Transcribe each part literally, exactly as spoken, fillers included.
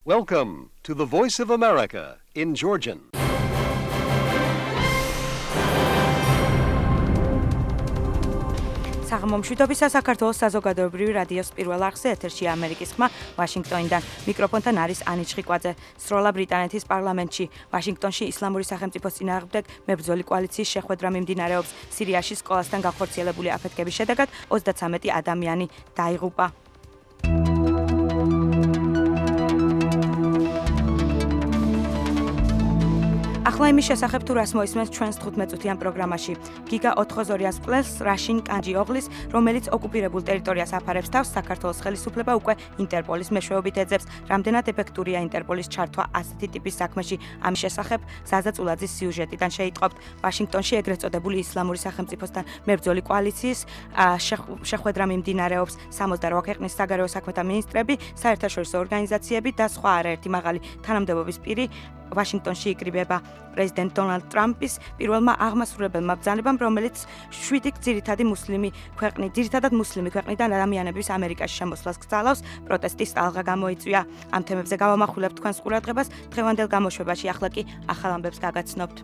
Welcome to the Voice of America in Georgian. საღამომშვიდობისა საქართველოს საზოგადოებრივი რადიოს პირველ არხზე ეთერშია ამერიკის ხმა ვაშინგტონიდან. მიკროფონთან არის ანი ჩხიკვაძე. სროლა ბრიტანეთის პარლამენტში, ვაშინგტონში ისლამური სახელმწიფოს წინააღმდეგ მებრძოლი კოალიციის შეხვედრა მიმდინარეობს. სირიაში სკოლასთან განხორციელებული აფეთქების შედეგად ოცდაცამეტი ადამიანი დაიღუპა. ახლა იმის შესახებ თუ რას მოისმენს ჩვენს თხუთმეტწუთიან პროგრამაში. გიგა ოთხმოცდაორი წელს რაშინ კანჯი ოღლის, რომელიც ოკუპირებულ ტერიტორიას აფარებს თავს, საქართველოს ხელისუფლება უკვე ინტერპოლის მეშვეობით ეძებს. რამდენად ეფექტურია ინტერპოლის ჩართვა ასეთი ტიპის საქმეში? ამის შესახებ ზაზა წულაძის სიუჟეტიდან შეიტყობთ. ვაშინგტონში ეგრეთ წოდებული ისლამური სახელმწიფოსთან მებრძოლი კოალიციის შეხვედრა მიმდინარეობს. სამოცდაორი ქვეყნის საგარეო საქმეთა მინისტრები, საერთაშორისო ორგანიზაციები და სხვა არაერთი მაღალი თანამდებობის პირი ვაშინგტონში იკრიბება. პრეზიდენტ დონალდ ტრამპის პირველმა აღმასრულებელმა ბრძანებამ, რომელიც შვიდი ძირითადი მუსლიმი ქვეყნი, ძირითადად მუსლიმი ქვეყნიდან ადამიანების ამერიკაში შემოსვლას გწალავს, პროტესტის ტალღა გამოიწვია. ამ თემებზე გავამახვილებთ თქვენს ყურადღებას, დღევანდელ გამოშვებაში ახლა კი ახალ ამბებს გაგაცნობთ.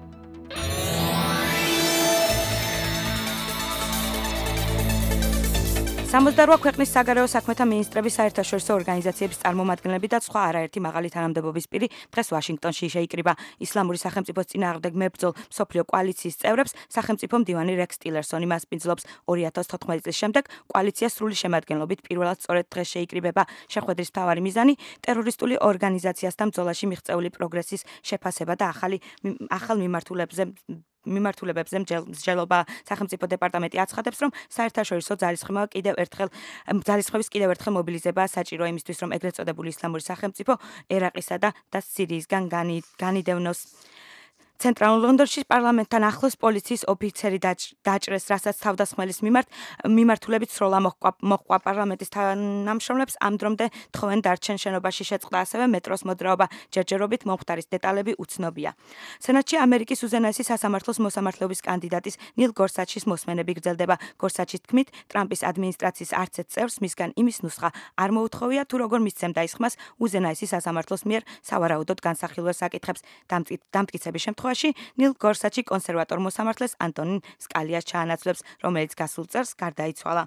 სამოცდაორი ქვეყნის საგარეო საქმეთა მინისტრების, საერთაშორისო ორგანიზაციების წარმომადგენლები და სხვა არაერთი მაღალი თანამდებობის პირი დღეს ვაშინგტონში შეიკრიბა. ისლამური სახელმწიფოს წინააღმდეგ მებრძოლ მსოფლიო კოალიციის წევრებს სახელმწიფო მდივანი რექს ტილერსონი მასპინძლობს. ორი ათას თოთხმეტი წლის შემდეგ კოალიცია სრული შემადგენლობით პირველად სწორედ დღეს შეიკრიბება. შეხვედრის მთავარი მიზანი ტერორისტული ორგანიზაციასთან ბრძოლაში მიღწეული პროგრესის შეფასება და ახალი ახალ მიმართულებზე მიმართულებებზე მსჯელობა. სახელმწიფო დეპარტამენტი აცხადებს, რომ საერთაშორისო ძალისხმევა კიდევ ერთხელ ძალისხმევის კიდევ ერთხელ მობილიზება საჭირო იმისთვის, რომ ეგრეთ წოდებული ისლამური სახელმწიფო ერაყისა და და სირიისგან განიდევნოს. ცენტრალურ ლონდონში პარლამენტთან ახლოს პოლიციის ოფიცერი დაჭრეს, რასაც თავდასხმელის მიმართ მიმართულებით სროლა მოჰყვა. პარლამენტის თანამშრომლებს ამ დრომდე თხოვენ დარჩენ შენობაში შეწყდა ასევე მეტროს მოძრაობა. ჯერჯერობით მომხდარის დეტალები უცნობია. სენატში ამერიკის უზენაესი სასამართლოს მოსამართლეობის კანდიდატის ნილ გორსაჩის მოსმენები გრძელდება. გორსაჩის თქმით, ტრამპის ადმინისტრაციის არც ერთ წევრს მისგან იმის ნუსხა არ მოუთხოვია, თუ როგორ მისცემდა ისხმას უზენაესი სასამართლოს მიერ სავარაუდოდ განსახილველ საკითხებს. დამტკიცების შემთხვევაში ნილ გორსაჩი კონსერვატორ მოსამართლეს ანტონინ სკალიას ჩაანაცვლებს, რომელიც გასულ წელს გარდაიცვალა.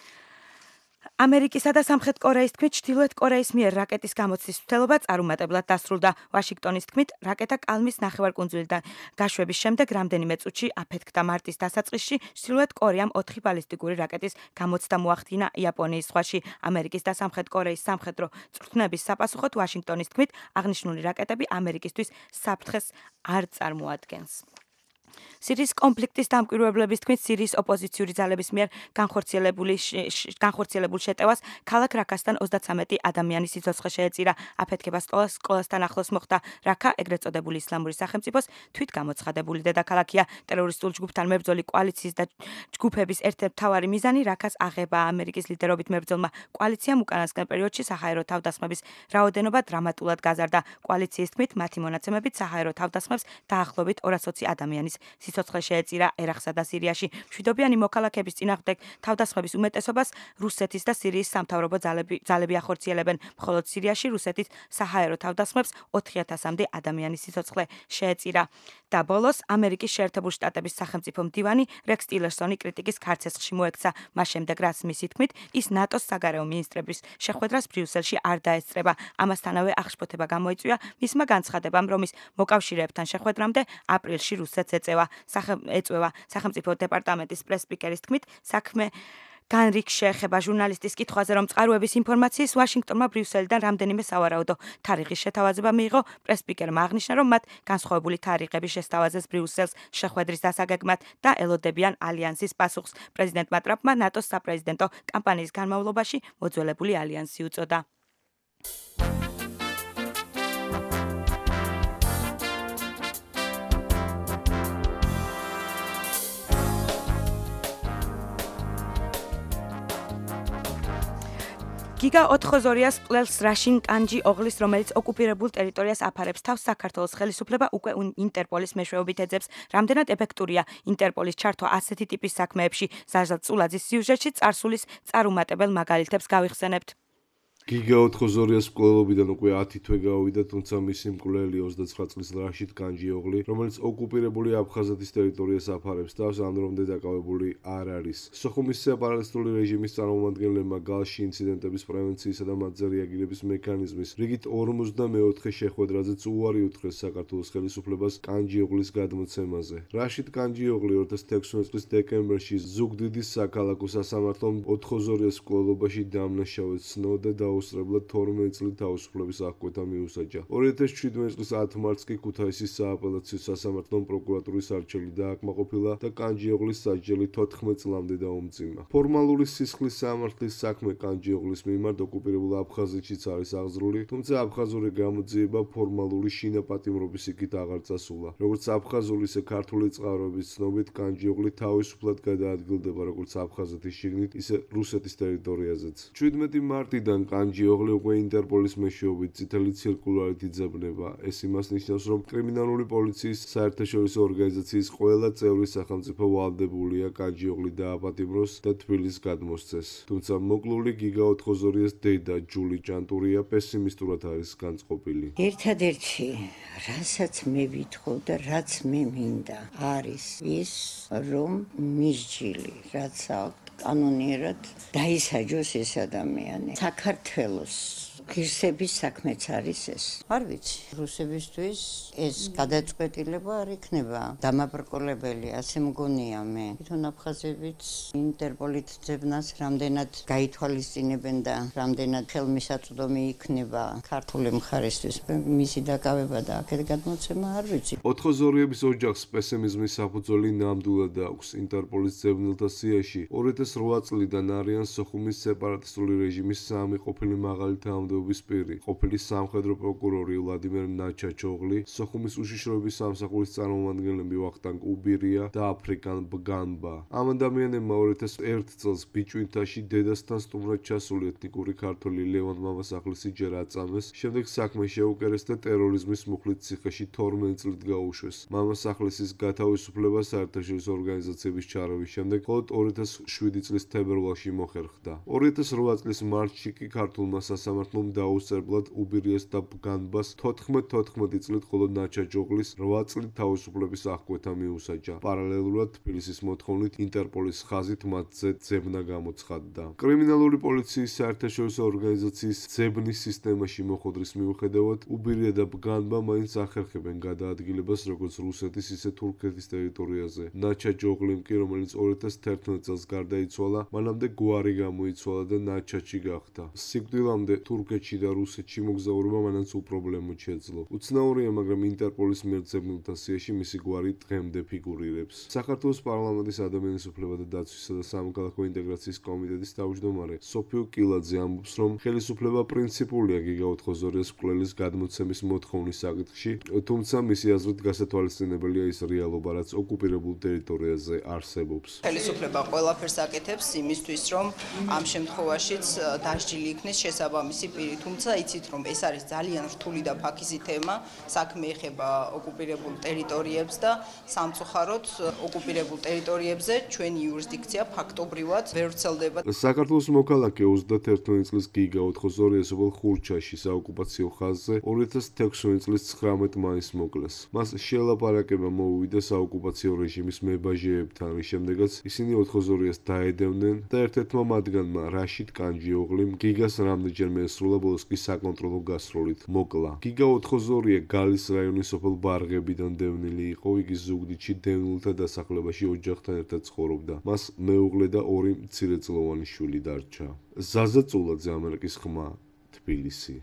ამერიკისა და სამხრეთ კორეის თქმით, ჩრდილოეთ კორეის მიერ რაკეტის გამოცდის მცდელობა წარუმატებლად დასრულდა. ვაშინგტონის თქმით, რაკეტა კალმის ნახევარკუნძულიდან გაშვების შემდეგ რამდენიმე წუთში აფეთქდა. მარტის დასაწყისში ჩრდილოეთ კორეამ ოთხი ბალისტიკური რაკეტის გამოცდა მოახდინა იაპონიის ზღვაში. ამერიკის და სამხრეთ კორეის სამხედრო წვრთნების საპასუხოდ ვაშინგტონის თქმით, აღნიშნული რაკეტები ამერიკისთვის საფრთხეს არ წარმოადგენს. სირიის კონფლიქტის დამკვირვებლების თქმით, სირიის ოპოზიციური ძალების მიერ განხორციელებული განხორციელებულ შეტევას ქალაქ რაკასთან ოცდაცამეტი ადამიანის სიცოცხლე შეეწირა. აფეთქება სკოლასთან ახლოს მოხდა. რაკა ეგრეთ წოდებული ისლამური სახელმწიფოს თვითგამოცხადებული დედაქალაქია. ტერორისტულ ჯგუფთან მებრძოლი კოალიციის და ჯგუფების ერთ-ერთი მთავარი მიზანი რაკას აღება. ამერიკის ლიდერობით მებრძოლმა კოალიციამ უკანასკნელ პერიოდში საჰაერო თავდასხმების რაოდენობა დრამატულად გაზარდა. კოალიციის თქმით, მათი მონაცემებით საჰაერო თავდასხმებს დაახლოებით ორასოცი ადამიანის სიცოცხლე შეეწირა. ერაყსა და სირიაში მშვიდობიანი მოქალაქეების წინააღმდეგ თავდასხმების უმეტესობას რუსეთის და სირიის სამთავრობო ძალები ძალები ახორციელებენ. მხოლოდ სირიაში რუსეთის საჰაერო თავდასხმებს ოთხი ათასამდე ადამიანის სიცოცხლე შეეწირა. და ბოლოს ამერიკის შეერთებული შტატების სახელმწიფო მდივანი რექს ტილერსონი კრიტიკის ქარცეცხლში მოექცა. მას შემდეგ, რაც მისი თქმით, ის ნატოს საგარეო მინისტრების შეხვედრას ბრიუსელში არ დაესწრება. ამასთანავე აღშფოთება გამოიწვია მისმა განცხადებამ, რომ ის მოკავშირეებთან შეხვედრამდე აპრილში რუსეთს ეწევა. ეწევა სახელმწიფო დეპარტამენტის პრეს-სპიკერის თქმით, საქმე განრიგს შეეხება. ჟურნალისტის კითხვაზე, რომ წყაროების ინფორმაციის ვაშინგტონმა ბრიუსელიდან რამდენიმე სავარაუდო თარიღის შეთავაზება მიიღო, პრეს-სპიკერმა აღნიშნა, რომ მათ განსხვავებული თარიღები შესთავაზეს ბრიუსელს შეხვედრის დასაგეგმად და ელოდებიან ალიანსის პასუხს. პრეზიდენტმა ტრამპმა ნატოს საპრეზიდენტო კამპანიის განმავლობაში მოძველებული ალიანსი უწოდა. გიგა ოთხმოცდაორს წელს რაშინ კანჯი ოღლის, რომელიც ოკუპირებულ ტერიტორიას აფარებს თავს, საქართველოს ხელისუფლება უკვე ინტერპოლის მეშვეობით ეძებს. რამდენად ეფექტურია ინტერპოლის ჩართვა ასეთი ტიპის საქმეებში? ზაზა წულაძის სიუჟეტში წარსულის წარუმატებელ მაგალითებს გავიხსენებთ. გიგა ოთხმოცდაორიას მკვლელობიდან უკვე ათი თვე გავიდა, თუმცა მისი მკვლელი ოცდაცხრა წლის რაშიდ განჯიოღლი, რომელიც ოკუპირებული აფხაზეთის ტერიტორიას აფარებს თავს, ამ დრომდე დაკავებული არ არის. სოხუმის სეპარატისტული რეჟიმის წარმომადგენლებმა გალში ინციდენტების პრევენციისა და მათზე რეაგირების მექანიზმის რიგით ორმოცდამეოთხე შეხვედრაზეც უარი უთხრეს საქართველოს ხელისუფლებას კანჯიოღლის გადმოცემაზე. რაშიდ კანჯიოღლი ორ ათას თექვსმეტ წლის დეკემბერში ზუგდიდის საქალაქო სასამართლომ ოთხმოცდაორიას მკვლელობაში დამნაშავედ ცნო და დაუსწრებლად თორმეტ წლით თავისუფლების აღკვეთა მიუსაჯა. ორი ათას ჩვიდმეტ წლის ათ მარტს კი ქუთაისის სააპელაციო სასამართლომ პროკურატურის არჩევი დააკმაყოფილა და კანჯიოღლის სასჯელი თოთხმეტ წლამდე დაუმძიმა. ფორმალური სისხლის სამართლის საქმე კანჯიოღლის მიმართ ოკუპირებულ აფხაზეთშიც არის აღძრული, თუმცა აფხაზური გამოძიება ფორმალური შინაპატიმრობის იქით აღარ წასულა. როგორც აფხაზური, ისე ქართული წყაროების ცნობით, კანჯიოღლი თავისუფლად გადაადგილდება როგორც აფხაზეთის შიგნით, ისე რუსეთის ტერიტორიაზეც. ჩვიდმეტი მარტიდან კანჯიოღლი უკვე ინტერპოლის მეშვეობით წითელი ცირკულარით იძებნება. ეს იმას ნიშნავს, რომ კრიმინალური პოლიციის საერთაშორისო ორგანიზაციის ყველა წევრი სახელმწიფო ვალდებულია კანჯიოღლი დააპატიმროს და თბილისს გადმოსცეს. თუმცა მოკლული გიგა ოთხმოცდაორიას დედა ჯული ჭანტურია პესიმისტურად არის განწყობილი. ერთადერთი, რასაც მე ვითხოვ და რაც მე მინდა, არის ის, რომ მისჯილი, რაც აქვს კანონიერად დაისაჯოს ეს ადამიანი. საქართველოს ღირსების საქმეც არის ეს. არ ვიცი, რუსებისთვის ეს გადაწყვეტილება არ იქნება დამაბრკოლებელი, ასე მგონია მე. თვითონ აფხაზებიც ინტერპოლით ძებნას რამდენად გაითვალისწინებენ და რამდენად ხელმისაწვდომი იქნება ქართული მხარისთვის. მისი დაკავება და აქეთ გადმოცემა არ ვიცი. ოთხმოცდაორიების ოჯახს პესიმიზმის საფუძველი ნამდვილად აქვს. ინტერპოლის ძებნელთა სიაში ორი ათას რვა წლიდან არიან სოხუმის სეპარატისტული რეჟიმის სამი ყოფილი მაღალი თანამდებობის პირი, ყოფილი სამხედრო პროკურორი ვლადიმერ ნაჩაჩოღლი, სოხუმის უშიშროების სამსახურის წარმომადგენლები ვახტანგ უბირია და აფრიკან ბგანბა. ამ ადამიანებმა ორი ათას ერთ წელს ბიჭვინთაში დედასთან სტუმრად ჩასული ეთნიკური ქართველი ლევან მამასახლისი ჯერ აწამეს, შემდეგ საქმე შეუკერეს და ტერორიზმის მუხლით ციხეში თორმეტ წლით გაუშვეს. მამასახლისის გათავისუფლება საერთაშორისო ორგანიზაციების ჩარევის შემდეგ მხოლოდ ორი ათას შვიდი წლის თებერვალში მოხერხდა. ორი ათას რვა წლის მარტში კი ქართულმა სასამართლომ დაუსწრებლად უბირიას და ბგანბას თოთხმეტ თოთხმეტი წლით, ხოლო ნაჩაჩოღლის რვა წლით თავისუფლების აღკვეთა მიუსაჯა. პარალელურად თბილისის მოთხოვნით ინტერპოლის ხაზით მათზე ძებნა გამოცხადდა. კრიმინალური პოლიციის საერთაშორისო ორგანიზაციის ძებნის სისტემაში მოხდრის მიუხედავად, უბირია და ბგანბა მაინც ახერხებენ გადაადგილებას როგორც რუსეთის, ისე თურქეთის ტერიტორიაზე. ნაჩაჩოღლიმ კი, რომელიც ორი ათას თერთმეტ წელს გარდაიცვალა, მანამდე გვარი გამოიცვალა და ნაჩაჩი გახდა. სიკვდილამდე თურქეთში და რუსეთში მოგზაურობა მანაც უპრობლემოდ შეძლო. უცნაურია, მაგრამ ინტერპოლის მიერ ძებნელთა სიაში მისი გვარი დღემდე ფიგურირებს. საქართველოს პარლამენტის ადამიანის უფლებათა დაცვისა და სამოქალაქო ინტეგრაციის კომიტეტის თავმჯდომარე სოფიო კილაძე ამბობს, რომ ხელისუფლება პრინციპულია გიგა ოთხმოცდაორიას მკვლელის გადმოცემის მოთხოვნის საკითხში, თუმცა მისი აზრით გასათვალისწინებელია ის რეალობა, რაც ოკუპირებულ ტერიტორიაზე არსებობს. ხელისუფლება ყველაფერს აკეთებს იმისთვის, რომ ამ შემთხვევაშიც დასჯილი იქნეს შესაბამისი პირი. თუმცა იცით, რომ ეს არის ძალიან რთული და ფაქიზი თემა, საქმე ეხება ოკუპირებულ ტერიტორიებს და სამწუხაროდ ოკუპირებულ ტერიტორიებზე ჩვენი იურისდიქცია ფაქტობრივად ვერ ვრცელდება. საქართველოს მოქალაქე ოცდაათერთმეტ წლის გიგა ოთხმოცდაორიას ობოლ ხურჩაში საოკუპაციო ხაზზე ორი ათას თექვსმეტ წლის ცხრამეტ მაისს მოკლეს. მას შეელაპარაკება მოუვიდა საოკუპაციო რეჟიმის მებაჟეებთან, რის შემდეგაც ისინი ოთხმოცდაორიას დაედევნენ და ერთ-ერთმა მათგანმა რაშიდ კანჯიოღლიმ გიგას რამდენჯერმე ესრულა, ბოლოს კი საკონტროლო გასროლით მოკლა. გიგა ოთხმოცდაორია გალის რაიონის სოფელ ბარღებიდან დევნილი იყო. იგი ზუგდიდში დევნილთა დასახლებაში ოჯახთან ერთად ცხოვრობდა. მას მეუღლე და ორი მცირეწლოვანი შვილი დარჩა. ზაზა წულაძე, ამერიკის ხმა, თბილისი.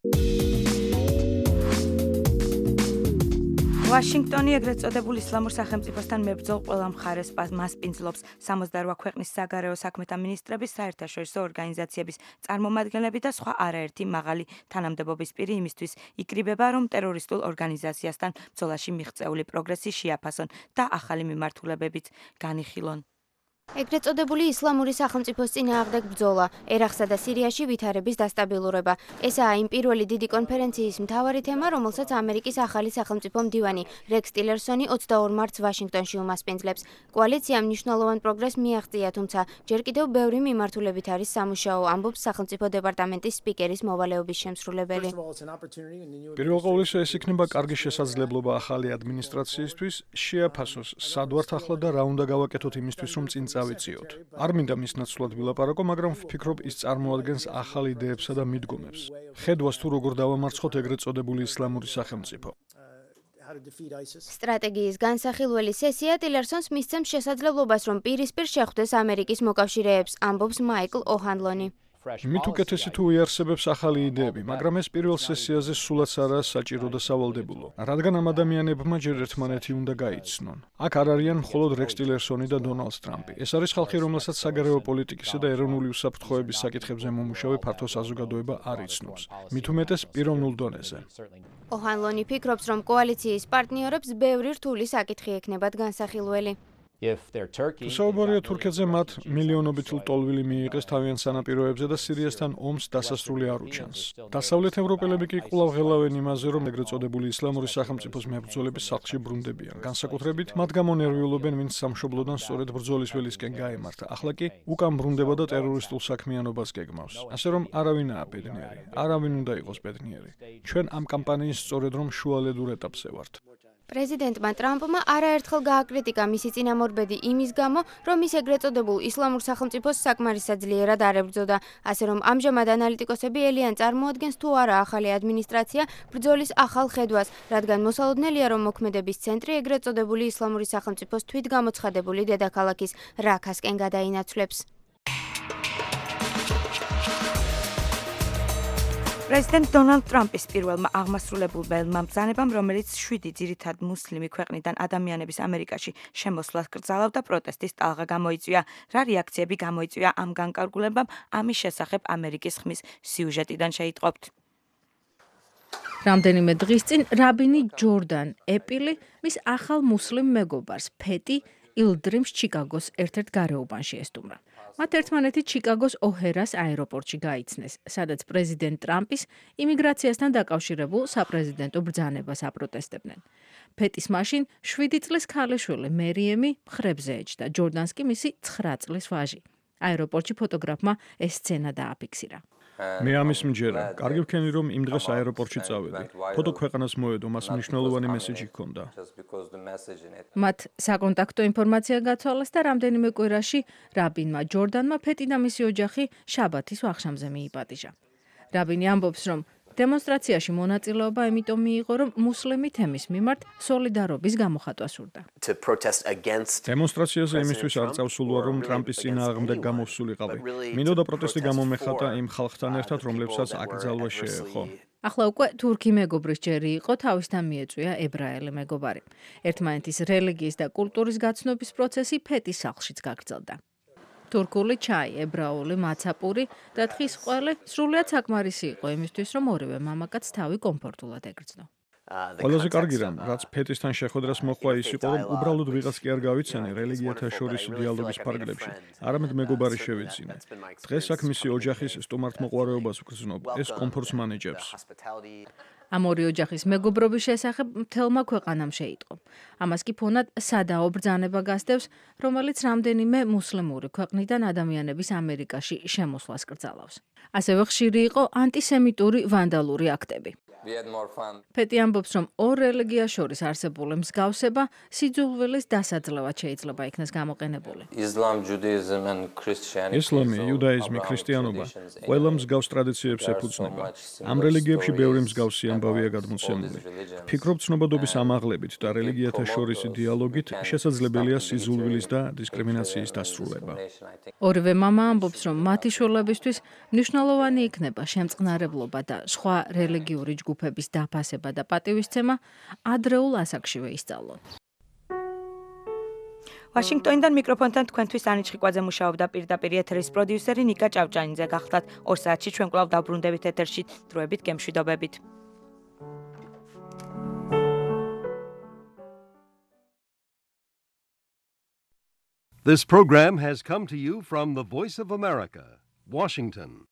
ვაშინგტონი ეგრეთ წოდებულ ისლამურ სახელმწიფოსთან მებრძოლ ყველა მხარეს მასპინძლობს. სამოცდაორვა ქვეყნის საგარეო საქმეთა მინისტრების, საერთაშორისო ორგანიზაციების წარმომადგენლები და სხვა არაერთი მაღალი თანამდებობის პირი იმისთვის იკრიბება, რომ ტერორისტულ ორგანიზაციასთან ბრძოლაში მიღწეული პროგრესი შეაფასონ და ახალი მიმართულებებიც განიხილონ. ეგრეთ წოდებული ისლამური სახელმწიფოს წინააღმდეგ ბრძოლა, ერაყსა და სირიაში ვითარების დასტაბილურება. ესაა იმ პირველი დიდი კონფერენციის მთავარი თემა, რომელსაც ამერიკის ახალი სახელმწიფო მდივანი რექს ტილერსონი ოცდაორ მარტს ვაშინგტონში უმასპინძლებს. კოალიციამ მნიშვნელოვან პროგრესს მიაღწია, თუმცა ჯერ კიდევ ბევრი მიმართულებით არის სამუშაო, ამბობს სახელმწიფო დეპარტამენტის სპიკერის მოვალეობის შემსრულებელი. პირველ ყოვლისა ეს იქნება კარგი შესაძლებლობა ახალი ადმინისტრაციისთვის შეაფასოს სად ვართ ახლა და რა უნდა გავაკეთოთ იმისთვის, რომ წინ ავიწიოთ. არ მინდა მის ნაცვლად ვილაპარაკო, მაგრამ ვფიქრობ ის წარმოადგენს ახალ იდეებსა და მიდგომებს. ხედვას თუ როგორ დავამარცხოთ ეგრეთ წოდებული ისლამური სახელმწიფო. სტრატეგიის განსახილველი სესია ტილერსონს მისცემს შესაძლებლობას, რომ პირისპირ შეხვდეს ამერიკის მოკავშირეებს, ამბობს მაიკლ ოჰანლონი. მით უკეთესი თუ იარსებებს ახალი იდეები, მაგრამ ეს პირველ სესიაზე სულაც არაა საჭირო და სავალდებულო, რადგან ამ ადამიანებმა ჯერ ერთმანეთი უნდა გაიცნონ. აქ არ არიან მხოლოდ რექს ტილერსონი და დონალდ ტრამპი. ეს არის ხალხი, რომელსაც საგარეო პოლიტიკისა და ეროვნული უსაფრთხოების საკითხებზე მომუშავე ფართო საზოგადოება არ იცნობს. მით უმეტეს პიროვნულ დონეზე. ოჰანლონი ფიქრობს, რომ კოალიციის პარტნიორებს ბევრი რთული საკითხი ექნებათ განსახილველი. თუ საუბარია თურქეთზე, მათ მილიონობით ლტოლვილი მიიღეს თავიანთ სანაპიროებზე და სირიასთან ომს დასასრული არ უჩანს. დასავლეთ ევროპელები კი კვლავ ღელავენ იმაზე, რომ ეგრეთ წოდებული ისლამური სახელმწიფოს მებრძოლები სახლში ბრუნდებიან. განსაკუთრებით მათ გამო ნერვიულობენ, ვინც სამშობლოდან სწორედ ბრძოლის ველისკენ გაემართა. ახლა კი უკან ბრუნდება და ტერორისტულ საქმიანობას გეგმავს. ასე რომ არავინაა ბედნიერი. არავინ უნდა იყოს ბედნიერი. ჩვენ ამ კამპანიის სწორედ რომ შუალედურ ეტაპზე ვართ. პრეზიდენტმა ტრამპმა არაერთხელ გააკრიტიკა მისი წინამორბედი იმის გამო, რომ ის ეგრეთ წოდებულ ისლამურ სახელმწიფოს საკმარისად ძლიერად არ ებრძოდა, ასე რომ ამჟამად ანალიტიკოსები ელიან წარმოადგენს თუ არა ახალი ადმინისტრაცია ბრძოლის ახალ ხედვას, რადგან მოსალოდნელია, რომ მოქმედების ცენტრი ეგრეთ წოდებული ისლამური სახელმწიფოს თვითგამოცხადებული დედაქალაქის რაქასკენ გადაინაცვლებს. პრეზიდენტ დონალდ ტრამპის პირველმა აღმასრულებელმა ბრძანებამ, რომელიც შვიდი ძირითად მუსლიმი ქვეყნიდან ადამიანების ამერიკაში შემოსვლას კრძალავდა, პროტესტის ტალღა გამოიწვია. რა რეაქციები გამოიწვია ამ განკარგულებამ, ამის შესახებ ამერიკის ხმის სიუჟეტიდან შეიტყობთ. რამდენიმე დღის წინ რაბინი ჯორდან ეპილი მის ახალ მუსლიმ მეგობარს ფეტი ილდრიმს ჩიკაგოს ერთ-ერთ გარეუბანში ესტუმრა. მათ ერთმანეთი ჩიკაგოს ოჰერას აეროპორტში გაიცნეს, სადაც პრეზიდენტ ტრამპის იმიგრაციასთან დაკავშირებულ საპრეზიდენტო ბრძანებას აპროტესტებდნენ. ფეტის მაშინ შვიდი წლის ქალიშვილი მერიემი მხრებზე ეჯდა, ჯორდანს კი მისი ცხრა წლის ვაჟი. აეროპორტში ფოტოგრაფმა ეს სცენა დააფიქსირა. მე ამის მჯერა. კარგი ვქენი, რომ იმ დღეს აეროპორტში წავედი. ფოტო ქვეყანას მოედო, მას მნიშვნელოვანი მესიჯი ჰქონდა. მათ საკონტაქტო ინფორმაცია გაცვალეს და რამდენიმე კვირაში რაბინმა ჯორდანმა ფეტი და მისი ოჯახი შაბათის ვახშამზე მიიპატიჟა. რაბინი ამბობს, რომ დემონსტრაციაში მონაწილეობა იმიტომ მიიღო, რომ მუსლიმი თემის მიმართ სოლიდარობის გამოხატვა სურდა. დემონსტრაციაზე იმისთვის არ წავსულვარ, რომ ტრამპის წინააღმდეგ გამოვსულიყავი. მინდოდა პროტესტი გამომეხატა იმ ხალხთან ერთად, რომლებსაც აკრძალვა შეეხო. ახლა უკვე თურქი მეგობრის ჯერი იყო, თავისთან მიეწვია ებრაელი მეგობარი. ერთმანეთის რელიგიის და კულტურის გაცნობის პროცესი ფეტის სახლშიც გაგრძელდა. თურქული ჩაი, ებრაული მაცაპური და თხის ყველი სრულიად საკმარისი იყო იმისთვის, რომ ორივე მამაკაც თავი კომფორტულად ეგრძნო. ყველაზე კარგი რამ, რაც ფეტისთან შეხვედრას მოხდა ის იყო, რომ უბრალოდ ვიღაც კი არ გავიცანე რელიგიათა შორის დიალოგის ფარგლებში, არამედ მეგობარი შევიძინე. დღეს აქ მისი ოჯახის სტუმართმოყვარეობას ვგრძნობ, ეს კომფორტს მანიჭებს. ამ ორი ოჯახის მეგობრობის შესახებ მთელმა ქვეყანამ შეიტყო. ამას კი ფონად სადაო ბრძანება გასდევს, რომელიც რამდენიმე მუსლიმური ქვეყნიდან ადამიანების ამერიკაში შემოსვლას კრძალავს. ასევე ხშირი იყო ანტისემიტური ვანდალური აქტები. ფეტი ამბობს, რომ ორ რელიგიას შორის არსებული მსგავსება სიძულვილის დასაძლევად შეიძლება იქნას გამოყენებული. ისლამი, იუდაიზმი, ქრისტიანობა ყველა მსგავს ტრადიციებს ეფუძნება. ამ რელიგიებში ბევრი მსგავსი ამბავია გადმოცემული. ფიქრობ, ცნობადობის ამაღლებით და რელიგიათა შორის დიალოგით შესაძლებელია სიძულვილის და დისკრიმინაციის დასრულება. ორივე მამა ამბობს, რომ მათი შვილებისთვის მნიშვნელოვანი იქნება შემწყნარებლობა და სხვა რელიგიური ჯგუფების დაფასება და პატივისცემა ადრეულ ასაკშივე ისწავლონ. ვაშინგტონიდან მიკროფონთან თქვენთვის ანი ჩხიკვაძე მუშაობდა, პირდაპირ ეთერის პროდიუსერი ნიკა ჭავჭანიძე გახლდათ. ორ საათში ჩვენ კვლავ დავბრუნდებით ეთერში. დროებით გემშვიდობებით. This program has come to you from the Voice of America, Washington.